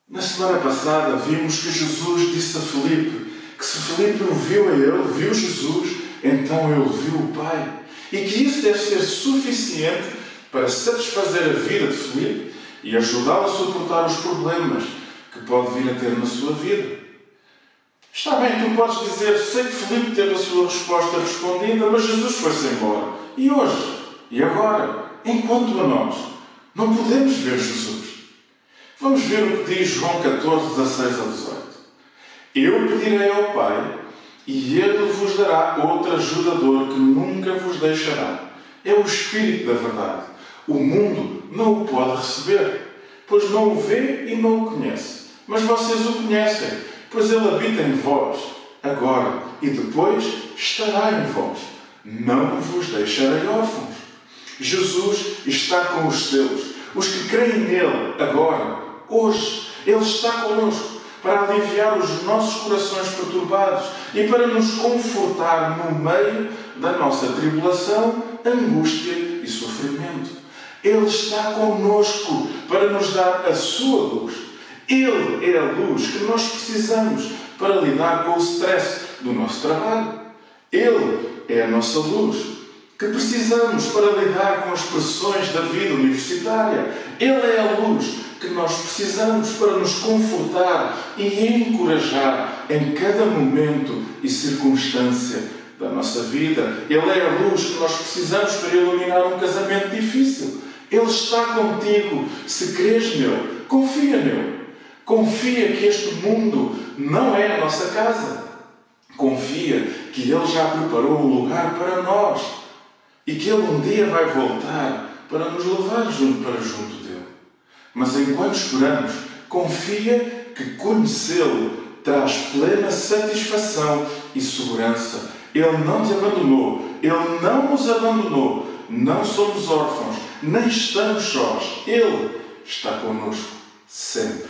Na semana passada vimos que Jesus disse a Filipe que se Filipe o viu a ele, viu Jesus, então ele viu o Pai. E que isso deve ser suficiente para satisfazer a vida de Filipe e ajudá-lo a suportar os problemas que pode vir a ter na sua vida. Está bem, tu podes dizer, sei que Filipe teve a sua resposta respondida, mas Jesus foi-se embora. E hoje? E agora? Enquanto a nós não podemos ver Jesus. Vamos ver o que diz João 14, 16 a 18. Eu pedirei ao Pai, e Ele vos dará outro ajudador que nunca vos deixará. É o Espírito da verdade. O mundo não o pode receber, pois não o vê e não o conhece. Mas vocês o conhecem, pois Ele habita em vós, agora e depois estará em vós. Não vos deixarei órfãos. Jesus está com os seus, os que creem nele, agora, hoje. Ele está connosco para aliviar os nossos corações perturbados e para nos confortar no meio da nossa tribulação, angústia e sofrimento. Ele está connosco para nos dar a sua luz. Ele é a luz que nós precisamos para lidar com o stress do nosso trabalho. Ele é a nossa luz que precisamos para lidar com as pressões da vida universitária. Ele é a luz que nós precisamos para nos confortar e encorajar em cada momento e circunstância da nossa vida. Ele é a luz que nós precisamos para iluminar um casamento difícil. Ele está contigo. Se crês nele, confia nele. Confia que este mundo não é a nossa casa. Confia que Ele já preparou um lugar para nós e que Ele um dia vai voltar para nos levar para junto dele. Mas enquanto esperamos, confia que conhecê-lo traz plena satisfação e segurança. Ele não te abandonou. Ele não nos abandonou. Não somos órfãos, nem estamos sós. Ele está connosco sempre.